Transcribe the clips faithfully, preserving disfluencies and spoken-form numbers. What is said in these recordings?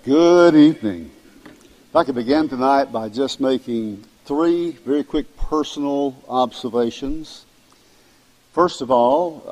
Good evening. If I could begin tonight by just making three very quick personal observations. First of all,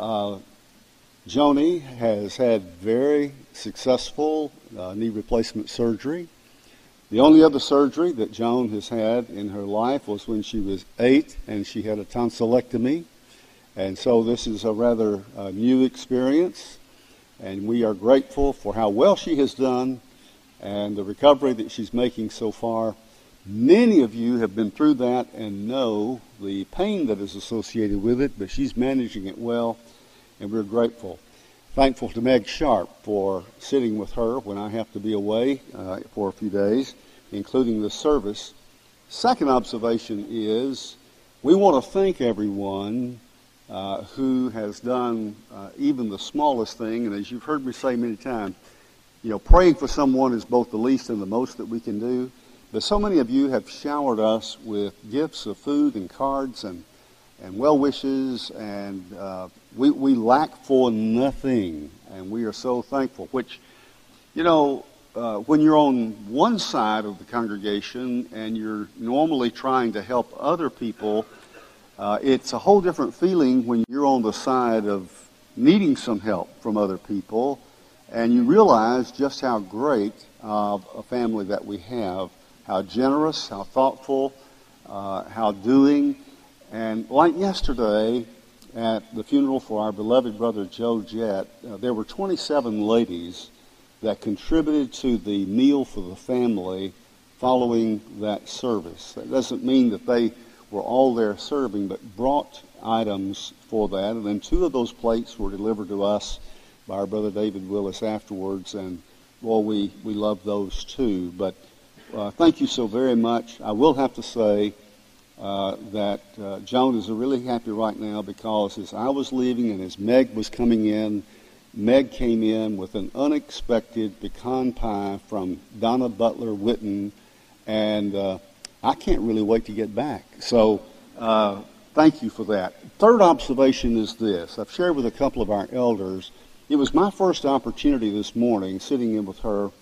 uh, Joni has had very successful uh, knee replacement surgery. The only other surgery that Joan has had in her life was when she was eight and she had a tonsillectomy. And so this is a rather uh, new experience, and we are grateful for how well she has done and the recovery that she's making so far. Many of you have been through that and know the pain that is associated with it, but she's managing it well, and we're grateful. Thankful to Meg Sharp for sitting with her when I have to be away uh, for a few days, including the service. Second observation is we want to thank everyone uh, who has done uh, even the smallest thing, and as you've heard me say many times, you know, praying for someone is both the least and the most that we can do. But so many of you have showered us with gifts of food and cards and, and well wishes, and uh, we, we lack for nothing, and we are so thankful. Which, you know, uh, when you're on one side of the congregation and you're normally trying to help other people, uh, it's a whole different feeling when you're on the side of needing some help from other people. And you realize just how great of a family that we have, how generous, how thoughtful, uh, how doing. And like yesterday at the funeral for our beloved brother Joe Jett, uh, there were twenty-seven ladies that contributed to the meal for the family following that service. That doesn't mean that they were all there serving, but brought items for that. And then two of those plates were delivered to us by our brother David Willis afterwards, and well, we, we love those too. But uh, thank you so very much. I will have to say uh, that uh, Joan is really happy right now because as I was leaving and as Meg was coming in, Meg came in with an unexpected pecan pie from Donna Butler Witten, and uh, I can't really wait to get back. So uh, thank you for that. Third observation is this. I've shared with a couple of our elders. It was my first opportunity this morning, sitting in with her,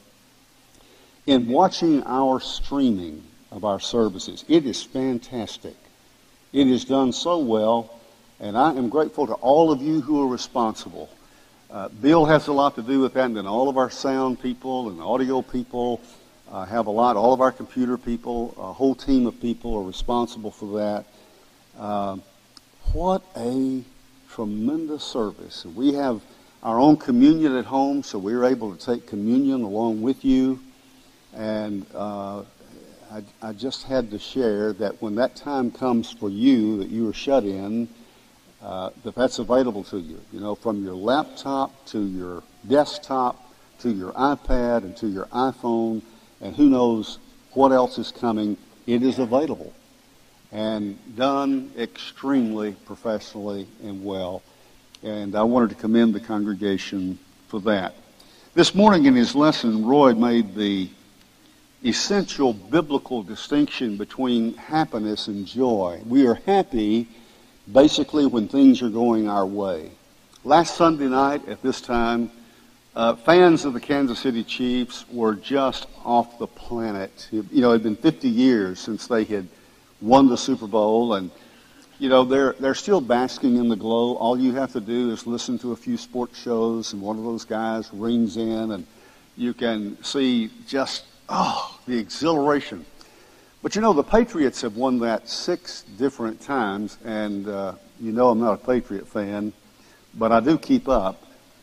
in watching our streaming of our services. It is fantastic. It is done so well, and I am grateful to all of you who are responsible. Uh, Bill has a lot to do with that, and then all of our sound people and audio people uh, have a lot. All of our computer people, a whole team of people are responsible for that. Uh, what a tremendous service. We have our own communion at home, so we were able to take communion along with you. And uh, I, I just had to share that when that time comes for you, that you are shut in, uh, that that's available to you. You know, from your laptop to your desktop to your iPad and to your iPhone, and who knows what else is coming, it is available. And done extremely professionally and well. And I wanted to commend the congregation for that. This morning in his lesson, Roy made the essential biblical distinction between happiness and joy. We are happy basically when things are going our way. Last Sunday night at this time, uh, fans of the Kansas City Chiefs were just off the planet. You know, it had been fifty years since they had won the Super Bowl, and you know, they're they're still basking in the glow. All you have to do is listen to a few sports shows, and one of those guys rings in, and you can see just, oh, the exhilaration. But you know, the Patriots have won that six different times, and uh, you know I'm not a Patriot fan, but I do keep up.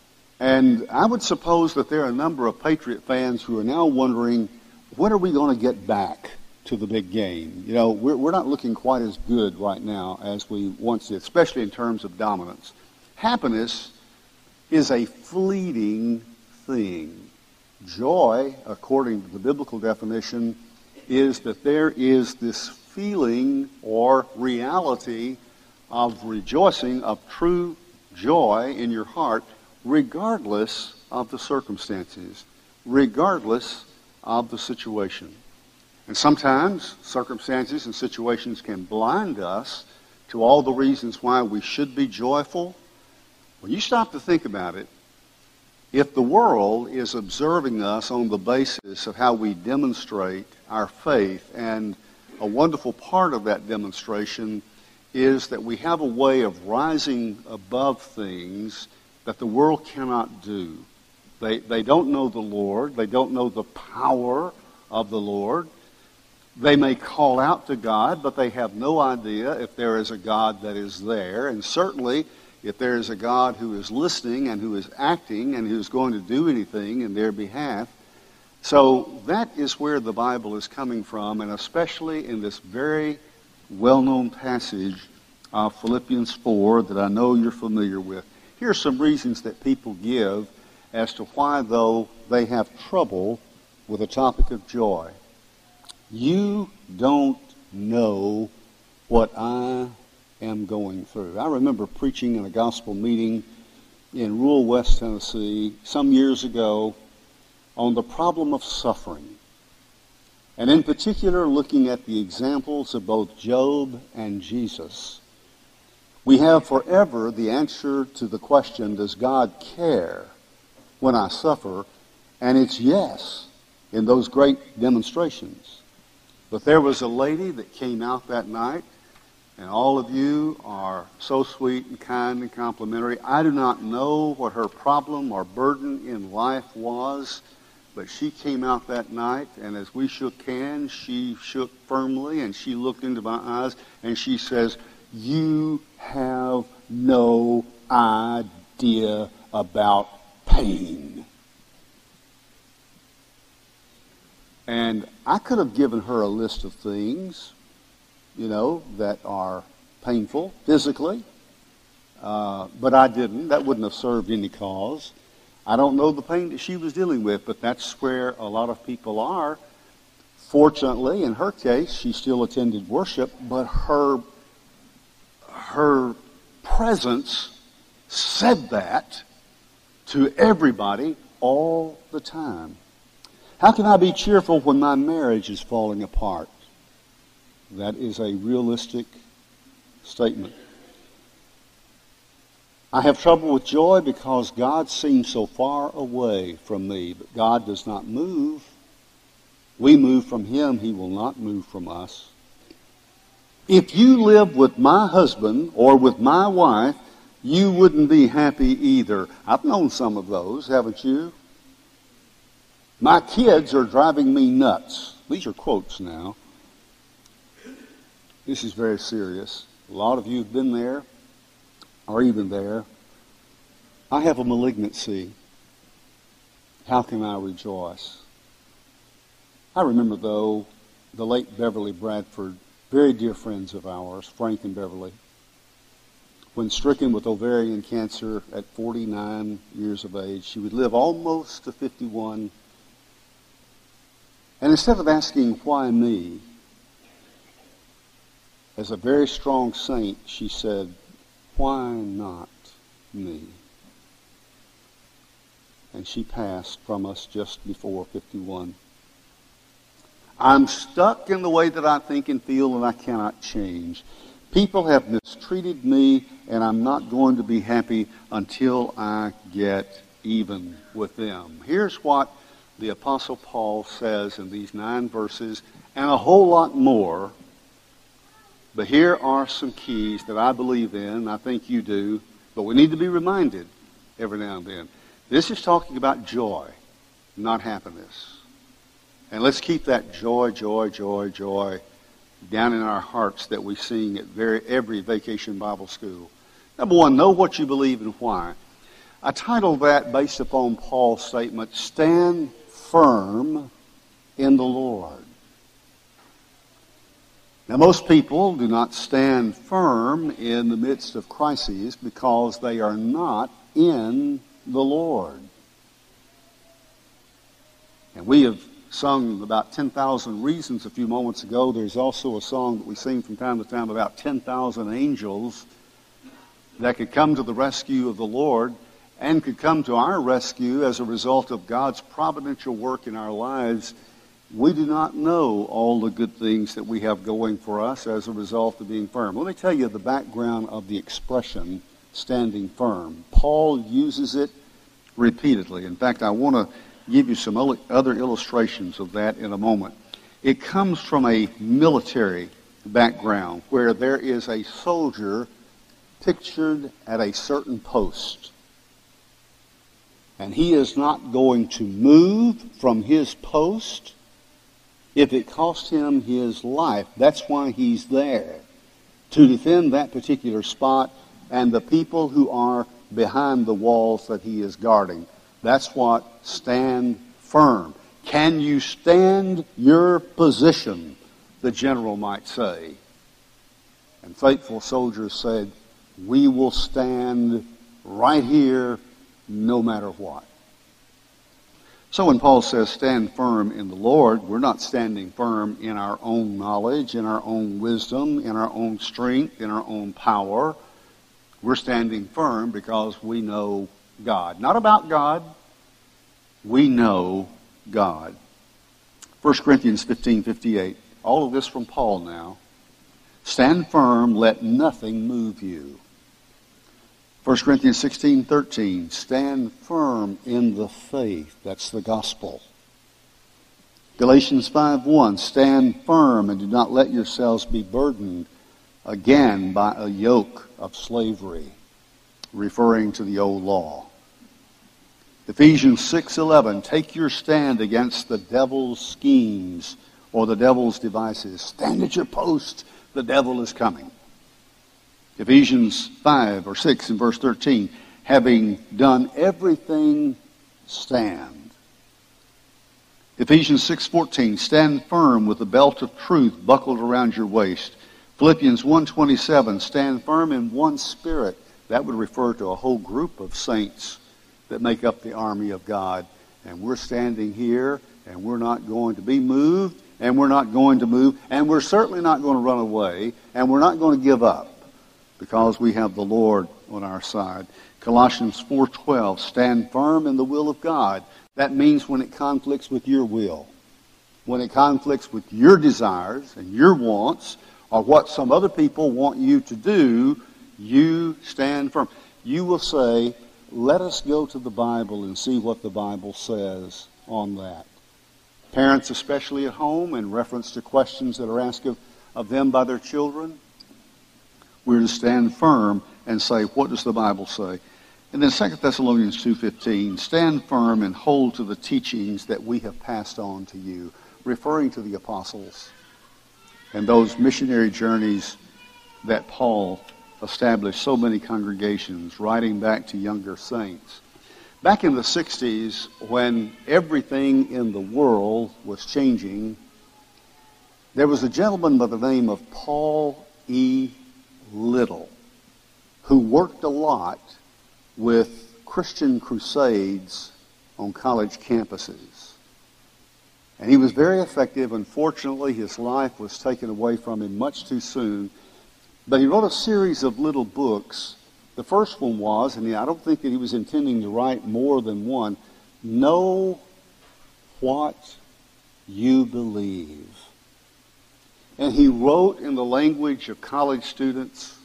And I would suppose that there are a number of Patriot fans who are now wondering, when are we going to get back to the big game? You know, we're, we're not looking quite as good right now as we once did, especially in terms of dominance. Happiness is a fleeting thing. Joy, according to the biblical definition, is that there is this feeling or reality of rejoicing, of true joy in your heart, regardless of the circumstances, regardless of the situation. And sometimes circumstances and situations can blind us to all the reasons why we should be joyful. When you stop to think about it, If the world is observing us on the basis of how we demonstrate our faith, and a wonderful part of that demonstration is that we have a way of rising above things that the world cannot do. They, they don't know the Lord. They don't know the power of the Lord. They may call out to God, but they have no idea if there is a God that is there. And certainly, if there is a God who is listening and who is acting and who is going to do anything in their behalf. So that is where the Bible is coming from, and especially in this very well-known passage of Philippians four that I know you're familiar with. Here are some reasons that people give as to why, though, they have trouble with the topic of joy. You don't know what I am going through. I remember preaching in a gospel meeting in rural West Tennessee some years ago on the problem of suffering. And in particular, looking at the examples of both Job and Jesus. We have forever the answer to the question, does God care when I suffer? And it's yes, in those great demonstrations. But there was a lady that came out that night, and all of you are so sweet and kind and complimentary. I do not know what her problem or burden in life was, but she came out that night, and as we shook hands, she shook firmly, and she looked into my eyes, and she says, "You have no idea about pain." And I could have given her a list of things, you know, that are painful physically, uh, but I didn't. That wouldn't have served any cause. I don't know the pain that she was dealing with, but that's where a lot of people are. Fortunately, in her case, she still attended worship, but her her presence said that to everybody all the time. How can I be cheerful when my marriage is falling apart? That is a realistic statement. I have trouble with joy because God seems so far away from me, but God does not move. We move from Him. He will not move from us. If you live with my husband or with my wife, you wouldn't be happy either. I've known some of those, haven't you? My kids are driving me nuts. These are quotes now. This is very serious. A lot of you have been there, or even there. I have a malignancy. How can I rejoice? I remember, though, the late Beverly Bradford, very dear friends of ours, Frank and Beverly, when stricken with ovarian cancer at forty-nine years of age. She would live almost to fifty-one. And instead of asking, why me? As a very strong saint, she said, why not me? And she passed from us just before fifty-one. I'm stuck in the way that I think and feel, and I cannot change. People have mistreated me, and I'm not going to be happy until I get even with them. Here's what the Apostle Paul says in these nine verses, and a whole lot more. But here are some keys that I believe in, I think you do, but we need to be reminded every now and then. This is talking about joy, not happiness. And let's keep that joy, joy, joy, joy down in our hearts that we sing at very, every Vacation Bible School. Number one, know what you believe and why. I titled that based upon Paul's statement, stand firm in the Lord. Now, most people do not stand firm in the midst of crises because they are not in the Lord. And we have sung about ten thousand reasons a few moments ago. There's also a song that we sing from time to time about ten thousand angels that could come to the rescue of the Lord and could come to our rescue as a result of God's providential work in our lives. We do not know all the good things that we have going for us as a result of being firm. Let me tell you the background of the expression standing firm. Paul uses it repeatedly. In fact, I want to give you some other illustrations of that in a moment. It comes from a military background where there is a soldier pictured at a certain post. And he is not going to move from his post if it costs him his life. That's why he's there, to defend that particular spot and the people who are behind the walls that he is guarding. That's what stand firm. Can you stand your position, the general might say. And faithful soldiers said, we will stand right here no matter what. So when Paul says stand firm in the Lord, we're not standing firm in our own knowledge, in our own wisdom, in our own strength, in our own power. We're standing firm because we know God. Not about God. We know God. First Corinthians fifteen fifty-eight. All of this from Paul now. Stand firm, let nothing move you. First Corinthians sixteen thirteen. Stand firm in the faith. That's the gospel. Galatians five one. Stand firm and do not let yourselves be burdened again by a yoke of slavery, referring to the old law. Ephesians six eleven. Take your stand against the devil's schemes or the devil's devices. Stand at your post. The devil is coming. Ephesians five or six in verse thirteen. Having done everything, stand. Ephesians six fourteen. Stand firm with the belt of truth buckled around your waist. Philippians one twenty-seven. Stand firm in one spirit. That would refer to a whole group of saints that make up the army of God. And we're standing here, and we're not going to be moved, and we're not going to move, and we're certainly not going to run away, and we're not going to give up, because we have the Lord on our side. Colossians four twelve, stand firm in the will of God. That means when it conflicts with your will, when it conflicts with your desires and your wants, or what some other people want you to do, you stand firm. You will say, let us go to the Bible and see what the Bible says on that. Parents, especially at home, in reference to questions that are asked of, of them by their children, we're to stand firm and say, what does the Bible say? And then Second Thessalonians two fifteen, stand firm and hold to the teachings that we have passed on to you, referring to the apostles and those missionary journeys that Paul established so many congregations, writing back to younger saints. Back in the sixties, when everything in the world was changing, there was a gentleman by the name of Paul E. Little, who worked a lot with Christian crusades on college campuses. And he was very effective. Unfortunately, his life was taken away from him much too soon. But he wrote a series of little books. The first one was, and I don't think that he was intending to write more than one, Know What You Believe. And he wrote in the language of college students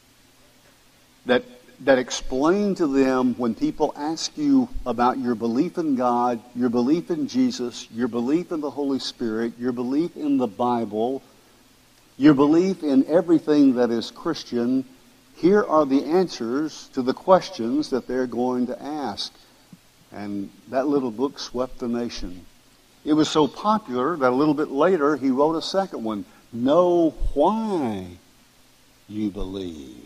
that, that explained to them, when people ask you about your belief in God, your belief in Jesus, your belief in the Holy Spirit, your belief in the Bible, your belief in everything that is Christian, here are the answers to the questions that they're going to ask. And that little book swept the nation. It was so popular that a little bit later he wrote a second one, Know Why You Believe.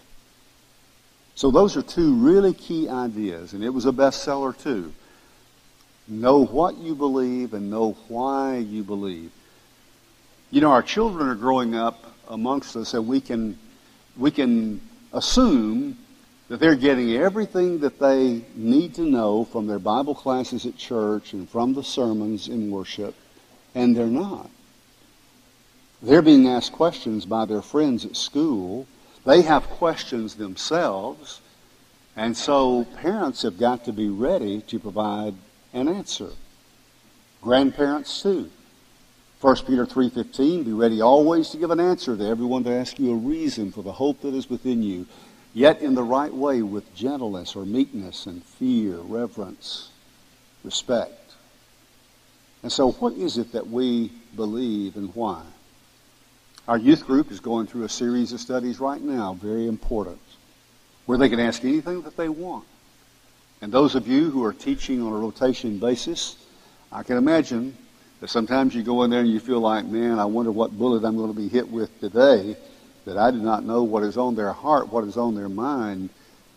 So those are two really key ideas, and it was a bestseller too. Know what you believe and know why you believe. You know, our children are growing up amongst us, and we can we can assume that they're getting everything that they need to know from their Bible classes at church and from the sermons in worship, and they're not. They're being asked questions by their friends at school. They have questions themselves, and so parents have got to be ready to provide an answer. Grandparents too. First Peter three fifteen, be ready always to give an answer to everyone to ask you a reason for the hope that is within you. yet in the right way with gentleness or meekness and fear, reverence, respect. And so what is it that we believe and why? Our youth group is going through a series of studies right now, very important, where they can ask anything that they want. And those of you who are teaching on a rotation basis, I can imagine that sometimes you go in there and you feel like, man, I wonder what bullet I'm going to be hit with today, that I do not know what is on their heart, what is on their mind.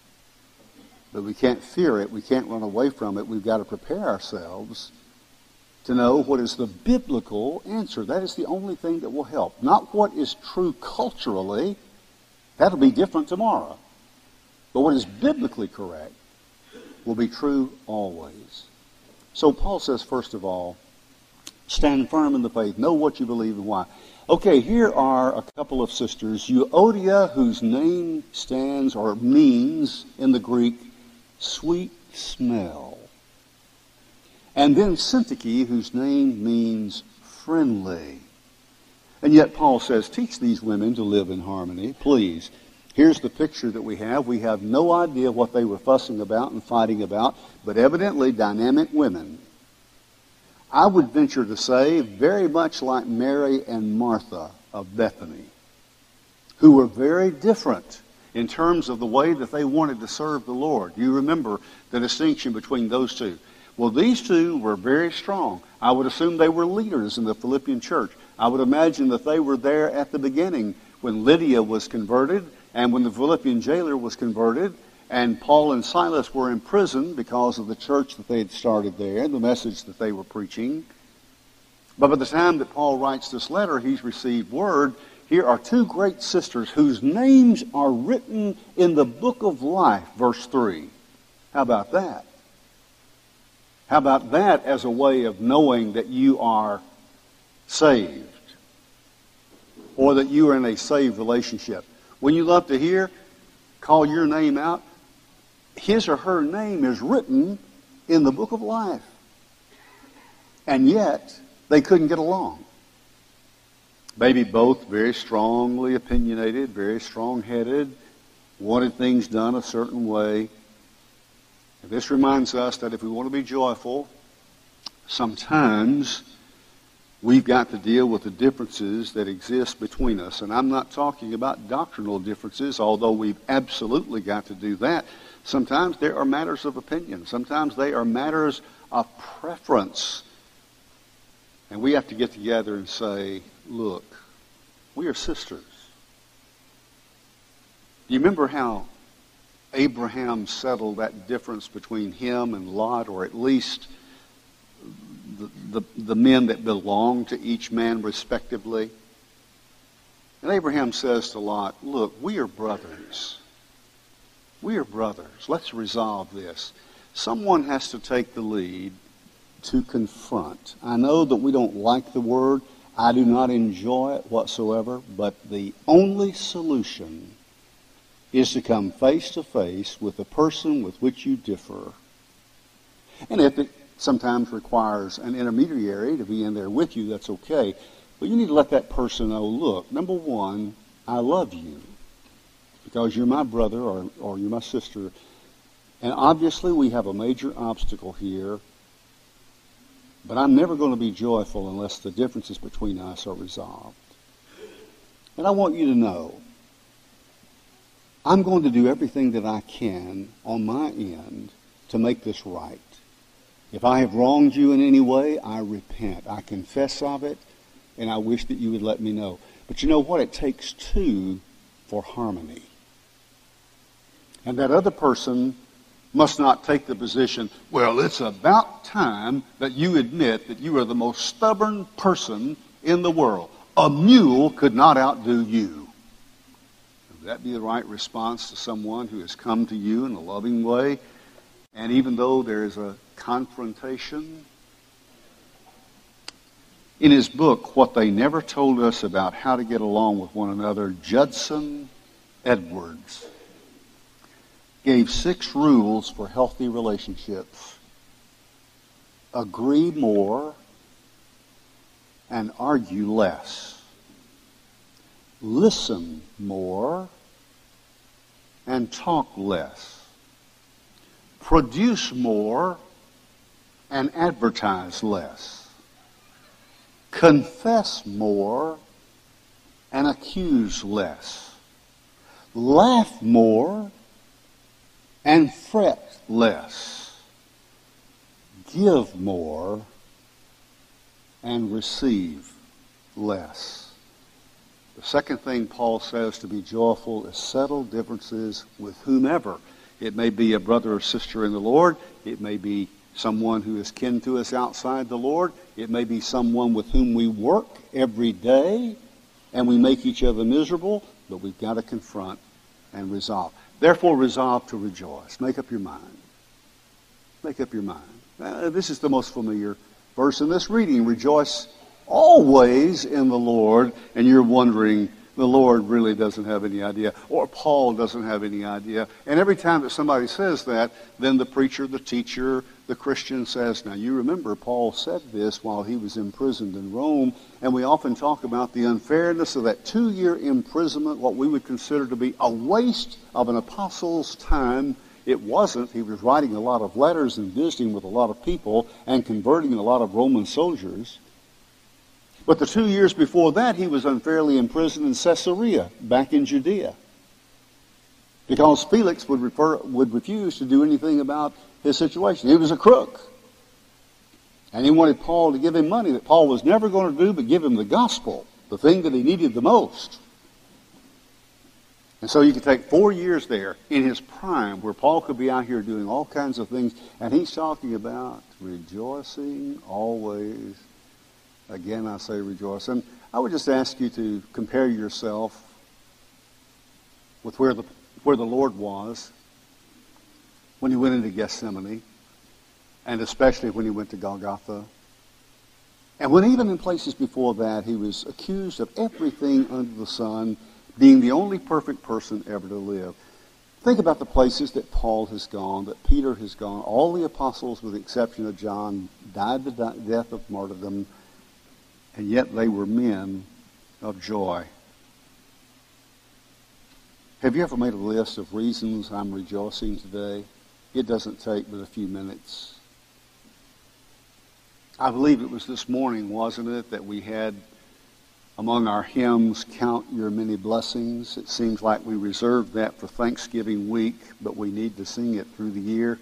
But we can't fear it. We can't run away from it. We've got to prepare ourselves to know what is the biblical answer. That is the only thing that will help. Not what is true culturally. That'll be different tomorrow. But what is biblically correct will be true always. So Paul says, first of all, stand firm in the faith. Know what you believe and why. Okay, here are a couple of sisters. Euodia, whose name stands or means in the Greek, sweet smell. And then Syntyche, whose name means friendly. And yet Paul says, teach these women to live in harmony, please. Here's the picture that we have. We have no idea what they were fussing about and fighting about, but evidently dynamic women. I would venture to say very much like Mary and Martha of Bethany, who were very different in terms of the way that they wanted to serve the Lord. You remember the distinction between those two. Well, these two were very strong. I would assume they were leaders in the Philippian church. I would imagine that they were there at the beginning when Lydia was converted and when the Philippian jailer was converted, and Paul and Silas were in prison because of the church that they had started there, the message that they were preaching. But by the time that Paul writes this letter, he's received word. Here are two great sisters whose names are written in the book of life, verse three. How about that? How about that as a way of knowing that you are saved or that you are in a saved relationship? When you love to hear, call your name out, his or her name is written in the book of life. And yet, they couldn't get along. Maybe both very strongly opinionated, very strong-headed, wanted things done a certain way. And this reminds us that if we want to be joyful, sometimes we've got to deal with the differences that exist between us. And I'm not talking about doctrinal differences, although we've absolutely got to do that. Sometimes there are matters of opinion. Sometimes they are matters of preference. And we have to get together and say, look, we are sisters. Do you remember how Abraham settled that difference between him and Lot, or at least the, the, the men that belonged to each man respectively? And Abraham says to Lot, look, we are brothers. We are brothers. Let's resolve this. Someone has to take the lead to confront. I know that we don't like the word. I do not enjoy it whatsoever, but the only solution is to come face to face with the person with which you differ. And if it sometimes requires an intermediary to be in there with you, that's okay. But you need to let that person know, look, number one, I love you because you're my brother or, or you're my sister. And obviously we have a major obstacle here, but I'm never going to be joyful unless the differences between us are resolved. And I want you to know, I'm going to do everything that I can on my end to make this right. If I have wronged you in any way, I repent. I confess of it, and I wish that you would let me know. But you know what? It takes two for harmony. And that other person must not take the position, well, it's about time that you admit that you are the most stubborn person in the world. A mule could not outdo you. Would that be the right response to someone who has come to you in a loving way? And even though there is a confrontation, in his book, What They Never Told Us About How to Get Along with One Another, Judson Edwards gave six rules for healthy relationships. Agree more and argue less. Listen more and talk less. Produce more and advertise less. Confess more and accuse less. Laugh more and fret less. Give more and receive less. The second thing Paul says to be joyful is settle differences with whomever. It may be a brother or sister in the Lord. It may be someone who is kin to us outside the Lord. It may be someone with whom we work every day and we make each other miserable, but we've got to confront and resolve. Therefore, resolve to rejoice. Make up your mind. Make up your mind. Uh, this is the most familiar verse in this reading. Rejoice always in the Lord. And you're wondering, the Lord really doesn't have any idea, or Paul doesn't have any idea. And every time that somebody says that, then the preacher, the teacher, the Christian says, now you remember Paul said this while he was imprisoned in Rome, and we often talk about the unfairness of that two-year imprisonment, what we would consider to be a waste of an apostle's time. It wasn't. He was writing a lot of letters and visiting with a lot of people and converting a lot of Roman soldiers. But the two years before that, he was unfairly imprisoned in Caesarea, back in Judea, because Felix would, refer, would refuse to do anything about his situation. He was a crook. And he wanted Paul to give him money that Paul was never going to do, but give him the gospel, the thing that he needed the most. And so you could take four years there in his prime, where Paul could be out here doing all kinds of things, and he's talking about rejoicing always. Again, I say rejoice. And I would just ask you to compare yourself with where the, where the Lord was when he went into Gethsemane, and especially when he went to Golgotha. And when even in places before that, he was accused of everything under the sun, being the only perfect person ever to live. Think about the places that Paul has gone, that Peter has gone. All the apostles, with the exception of John, died the death of martyrdom, and yet they were men of joy. Have you ever made a list of reasons I'm rejoicing today? It doesn't take but a few minutes. I believe it was this morning, wasn't it, that we had among our hymns, Count Your Many Blessings. It seems like we reserved that for Thanksgiving week, but we need to sing it through the year.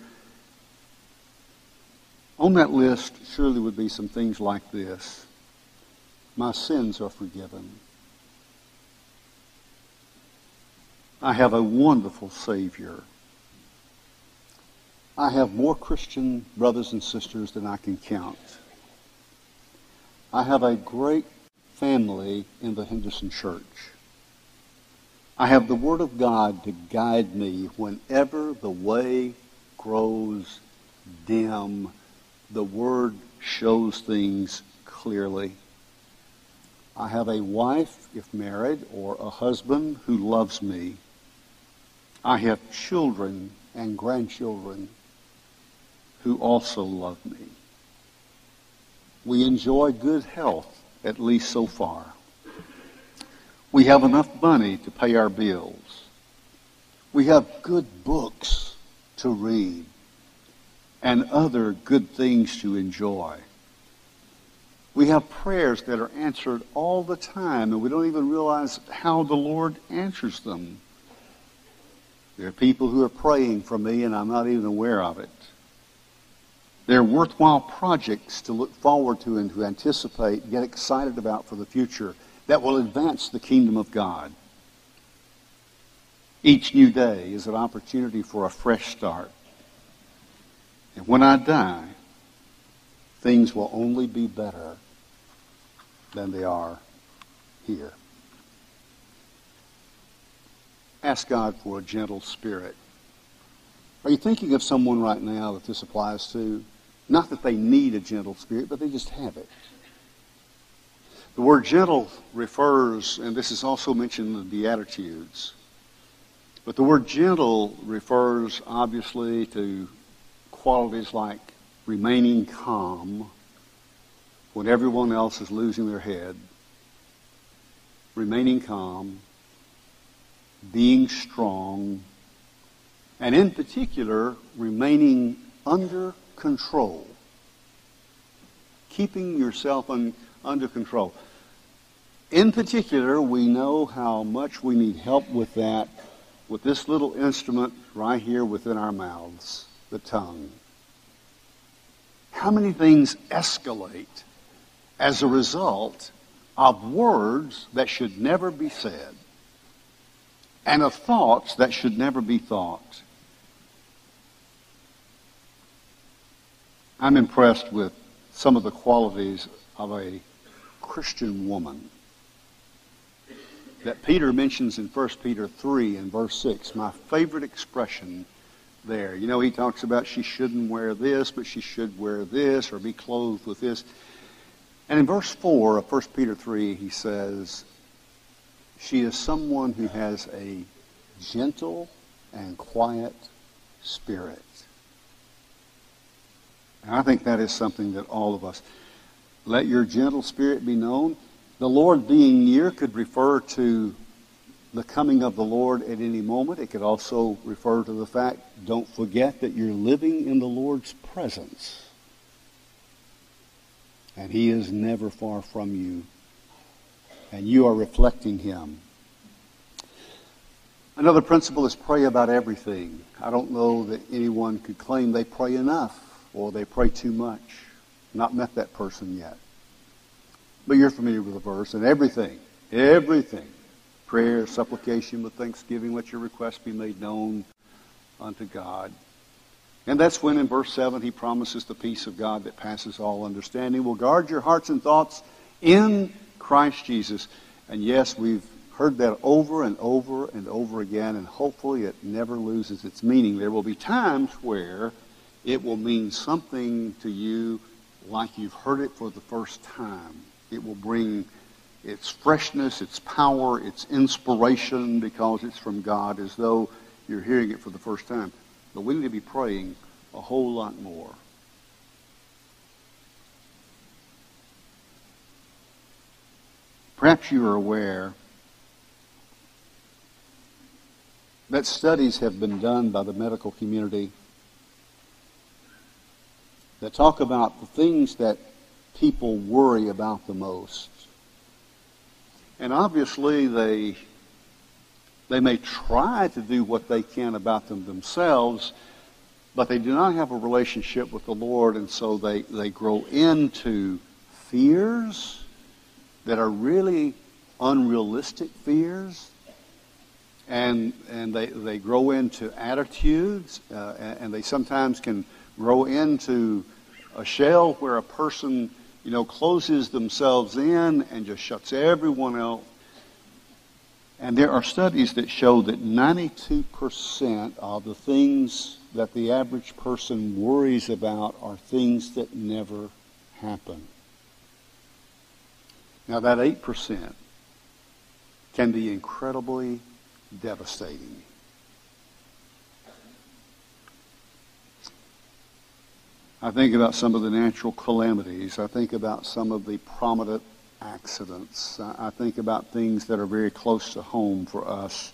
On that list surely would be some things like this. My sins are forgiven. I have a wonderful Savior. I have more Christian brothers and sisters than I can count. I have a great family in the Henderson Church. I have the Word of God to guide me whenever the way grows dim. The Word shows things clearly. I have a wife, if married, or a husband who loves me. I have children and grandchildren who also love me. We enjoy good health, at least so far. We have enough money to pay our bills. We have good books to read and other good things to enjoy. We have prayers that are answered all the time, and we don't even realize how the Lord answers them. There are people who are praying for me, and I'm not even aware of it. There are worthwhile projects to look forward to and to anticipate, get excited about for the future that will advance the kingdom of God. Each new day is an opportunity for a fresh start. And when I die, things will only be better than they are here. Ask God for a gentle spirit. Are you thinking of someone right now that this applies to? Not that they need a gentle spirit, but they just have it. The word gentle refers, and this is also mentioned in the Beatitudes, but the word gentle refers obviously to qualities like remaining calm when everyone else is losing their head, remaining calm, being strong, And in particular, remaining under control. Keeping yourself un, under control. In particular, we know how much we need help with that, with this little instrument right here within our mouths, the tongue. How many things escalate as a result of words that should never be said, and of thoughts that should never be thought? I'm impressed with some of the qualities of a Christian woman that Peter mentions in First Peter three and verse six, my favorite expression there. You know, he talks about she shouldn't wear this, but she should wear this, or be clothed with this. And in verse four of First Peter three, he says, she is someone who has a gentle and quiet spirit. And I think that is something that all of us, let your gentle spirit be known. The Lord being near could refer to the coming of the Lord at any moment. It could also refer to the fact, don't forget that you're living in the Lord's presence. And He is never far from you. And you are reflecting Him. Another principle is pray about everything. I don't know that anyone could claim they pray enough or they pray too much. Not met that person yet. But you're familiar with the verse. And everything, everything, prayer, supplication with thanksgiving, let your requests be made known unto God. And that's when in verse seven he promises the peace of God that passes all understanding will guard your hearts and thoughts in Christ Jesus. And yes, we've heard that over and over and over again, and hopefully it never loses its meaning. There will be times where it will mean something to you like you've heard it for the first time. It will bring its freshness, its power, its inspiration because it's from God, as though you're hearing it for the first time. But we need to be praying a whole lot more. Perhaps you are aware that studies have been done by the medical community that talk about the things that people worry about the most. And obviously they they may try to do what they can about them themselves, but they do not have a relationship with the Lord, and so they, they grow into fears that are really unrealistic fears, and and they, they grow into attitudes, uh, and, and they sometimes can grow into a shell where a person, you know, closes themselves in and just shuts everyone else. And there are studies that show that ninety-two percent of the things that the average person worries about are things that never happen. Now that eight percent can be incredibly devastating. I think about some of the natural calamities. I think about some of the prominent accidents. I think about things that are very close to home for us.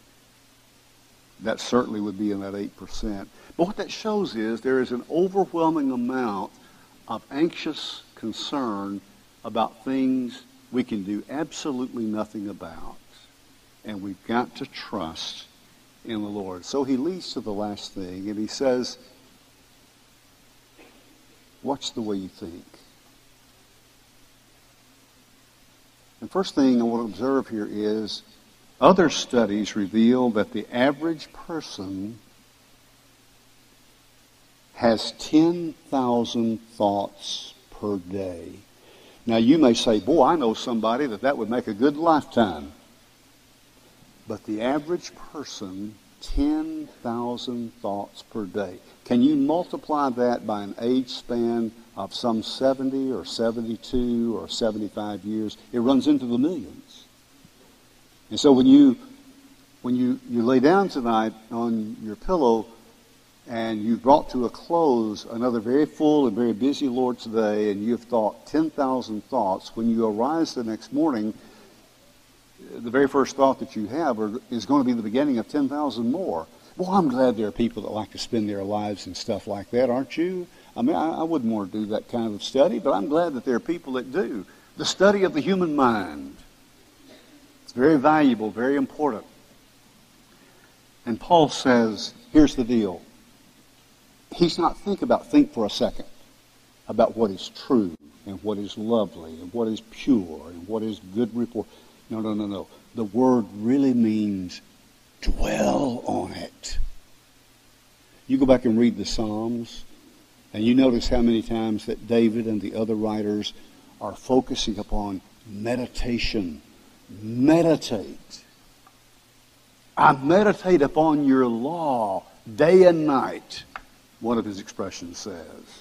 That certainly would be in that eight percent. But what that shows is there is an overwhelming amount of anxious concern about things we can do absolutely nothing about. And we've got to trust in the Lord. So he leads to the last thing, and he says, watch the way you think. The first thing I want to observe here is other studies reveal that the average person has ten thousand thoughts per day. Now you may say, boy, I know somebody that that would make a good lifetime. But the average person, ten thousand thoughts per day. Can you multiply that by an age span of some seventy or seventy-two or seventy-five years? It runs into the millions. And so when you when you, you lay down tonight on your pillow and you've brought to a close another very full and very busy Lord's Day, and you've thought ten thousand thoughts, when you arise the next morning, the very first thought that you have are, is going to be the beginning of ten thousand more. Well, I'm glad there are people that like to spend their lives in stuff like that, aren't you? I mean, I, I wouldn't want to do that kind of study, but I'm glad that there are people that do. The study of the human mind. It's very valuable, very important. And Paul says, here's the deal. He's not think about, think for a second about what is true and what is lovely and what is pure and what is good report. No, no, no, no. The word really means dwell on it. You go back and read the Psalms, and you notice how many times that David and the other writers are focusing upon meditation. Meditate. I meditate upon your law day and night, one of his expressions says.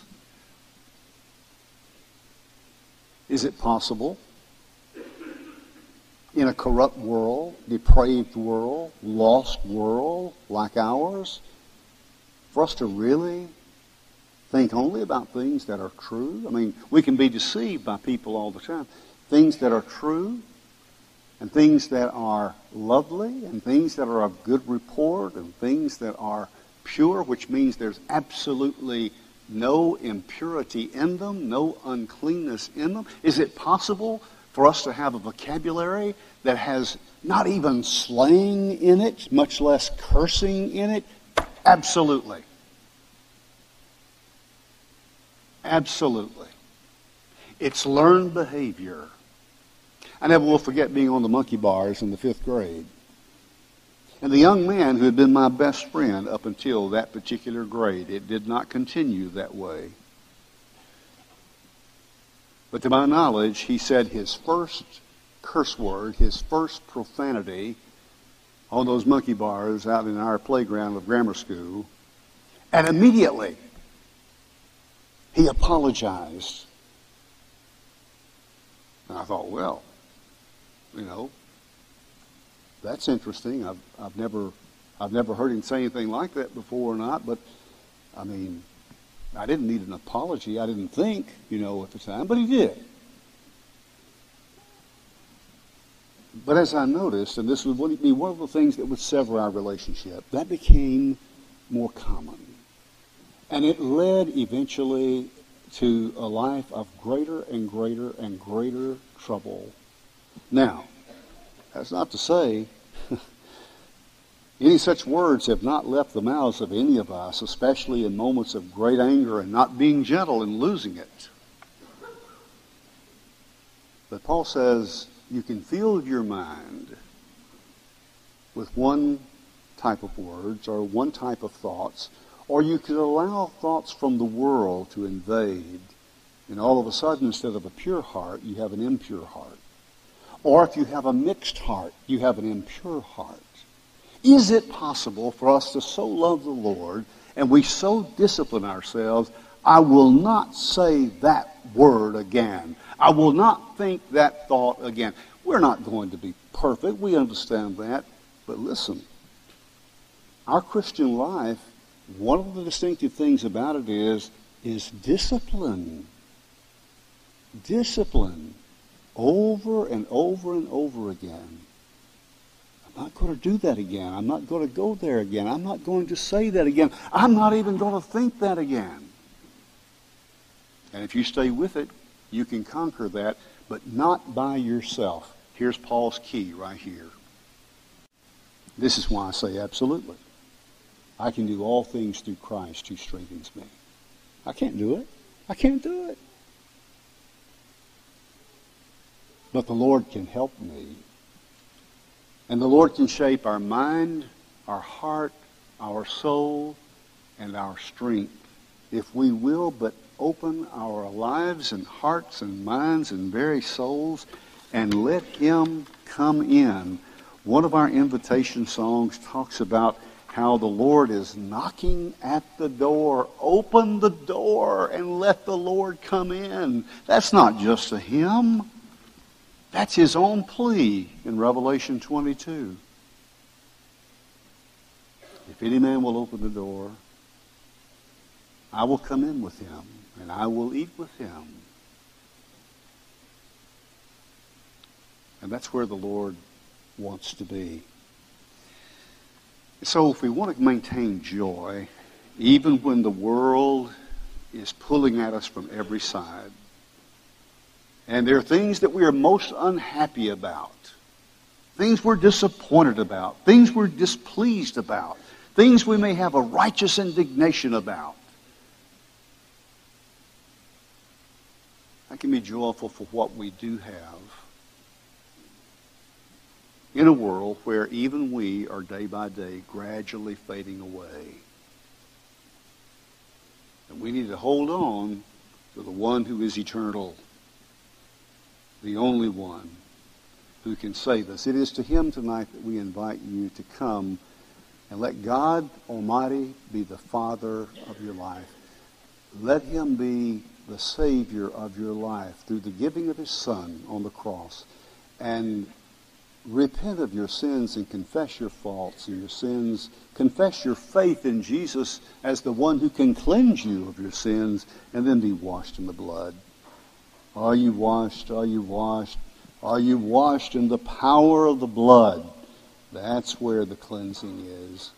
Is it possible in a corrupt world, depraved world, lost world like ours, for us to really think only about things that are true? I mean, we can be deceived by people all the time. Things that are true, and things that are lovely, and things that are of good report, and things that are pure, which means there's absolutely no impurity in them, no uncleanness in them. Is it possible for us to have a vocabulary that has not even slang in it, much less cursing in it? Absolutely. Absolutely. It's learned behavior. I never will forget being on the monkey bars in the fifth grade. And the young man who had been my best friend up until that particular grade, it did not continue that way. But to my knowledge, he said his first curse word, his first profanity on those monkey bars out in our playground of grammar school. And immediately, he apologized. And I thought, well, you know, that's interesting. I've, I've never, I've never heard him say anything like that before or not. But I mean, I didn't need an apology. I didn't think, you know, at the time, but he did. But as I noticed, and this would be one of the things that would sever our relationship, that became more common. And it led eventually to a life of greater and greater and greater trouble. Now, that's not to say any such words have not left the mouths of any of us, especially in moments of great anger and not being gentle and losing it. But Paul says you can fill your mind with one type of words or one type of thoughts, or you could allow thoughts from the world to invade, and all of a sudden, instead of a pure heart, you have an impure heart. Or if you have a mixed heart, you have an impure heart. Is it possible for us to so love the Lord and we so discipline ourselves, I will not say that word again. I will not think that thought again. We're not going to be perfect. We understand that. But listen, our Christian life, one of the distinctive things about it is, is discipline. Discipline. Over and over and over again. I'm not going to do that again. I'm not going to go there again. I'm not going to say that again. I'm not even going to think that again. And if you stay with it, you can conquer that, but not by yourself. Here's Paul's key right here. This is why I say absolutely. I can do all things through Christ who strengthens me. I can't do it. I can't do it. But the Lord can help me. And the Lord can shape our mind, our heart, our soul, and our strength if we will but open our lives and hearts and minds and very souls and let Him come in. One of our invitation songs talks about how the Lord is knocking at the door. Open the door and let the Lord come in. That's not just a hymn. That's His own plea in Revelation twenty-two. If any man will open the door, I will come in with him, and I will eat with him. And that's where the Lord wants to be. So if we want to maintain joy, even when the world is pulling at us from every side, and there are things that we are most unhappy about, things we're disappointed about, things we're displeased about, things we may have a righteous indignation about, I can be joyful for what we do have in a world where even we are day by day gradually fading away. And we need to hold on to the one who is eternal, the only one who can save us. It is to him tonight that we invite you to come and let God Almighty be the Father of your life. Let him be the Savior of your life through the giving of his Son on the cross. And repent of your sins and confess your faults and your sins. Confess your faith in Jesus as the one who can cleanse you of your sins, and then be washed in the blood. Are you washed? Are you washed? Are you washed in the power of the blood? That's where the cleansing is.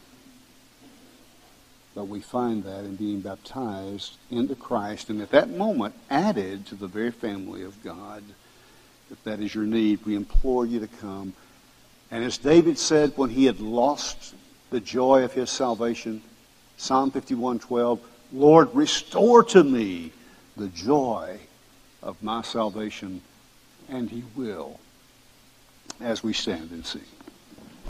But we find that in being baptized into Christ, and at that moment added to the very family of God. If that is your need, we implore you to come. And as David said when he had lost the joy of his salvation, Psalm fifty-one twelve, Lord, restore to me the joy of my salvation. And he will, as we stand and sing.